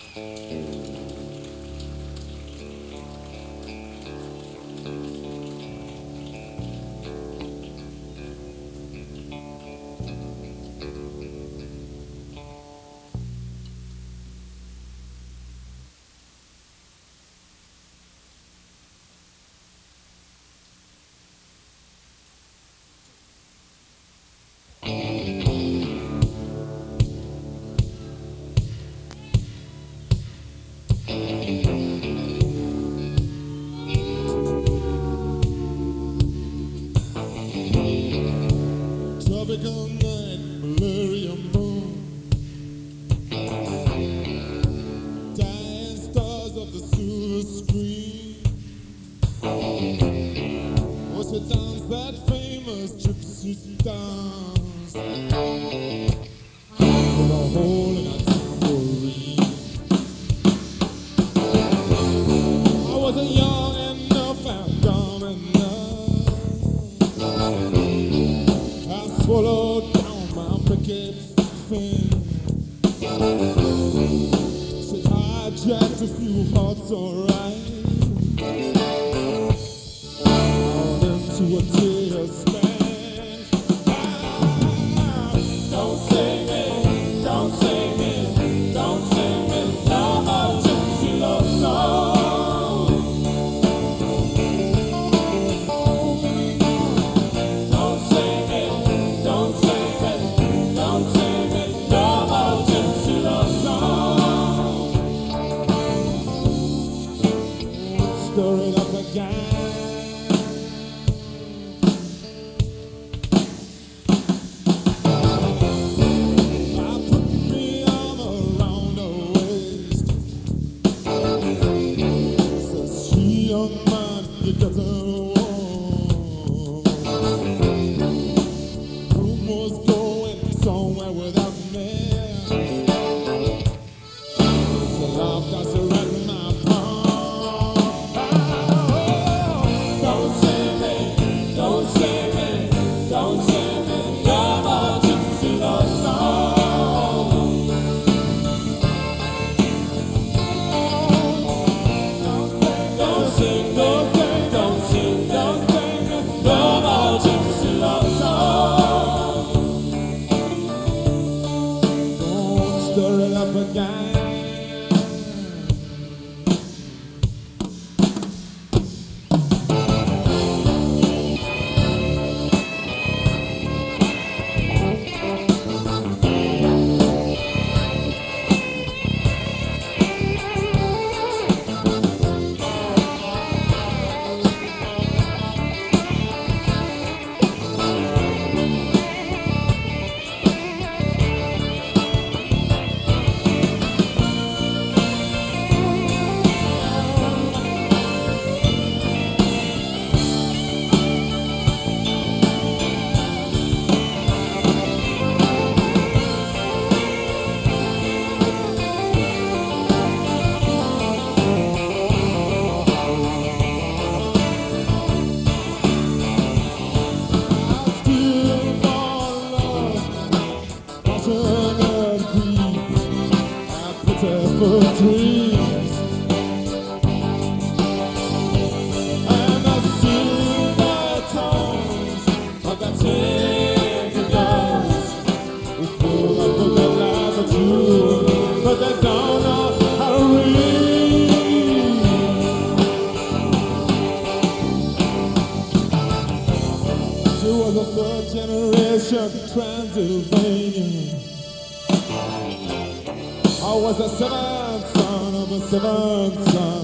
Tropical night, malaria moon, dying stars of the silver screen. What's the dance, that famous gypsy dance? Put a hole in a tambourine. I wasn't young enough and dumb enough. I swallowed down my wicked fin. Said I jacked a few hearts, alright. Out into a tailspin. Don't sing me, don't sing me, don't sing me no more gypsy love song. Don't sing me, don't sing me, don't sing me no more gypsy love song. Stir it up again. I put me arm around her waist. Says she, young man, you got to walk. Room was going somewhere without me. So love does it right in my palm. Don't sing me, don't sing me, don't sing me no more gypsy love song. Don't sing, don't sing, don't sing, don't sing me no more gypsy love song. Don't stir it up again. For dreams and the silver tones of that singing girls who pull up with their lives at you, but they don't know how to read. She was a third generation Transylvanian. I was the seventh son of a seventh son.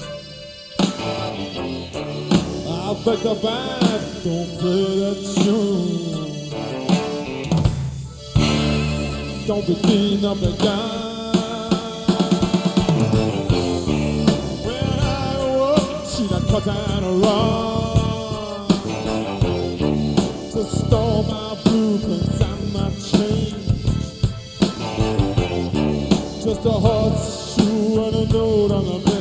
I beg the band, don't play that tune. Don't begin up again. When I woke, she done cut and run to stole my blueprints and my chains. Just a horseshoe and a note on the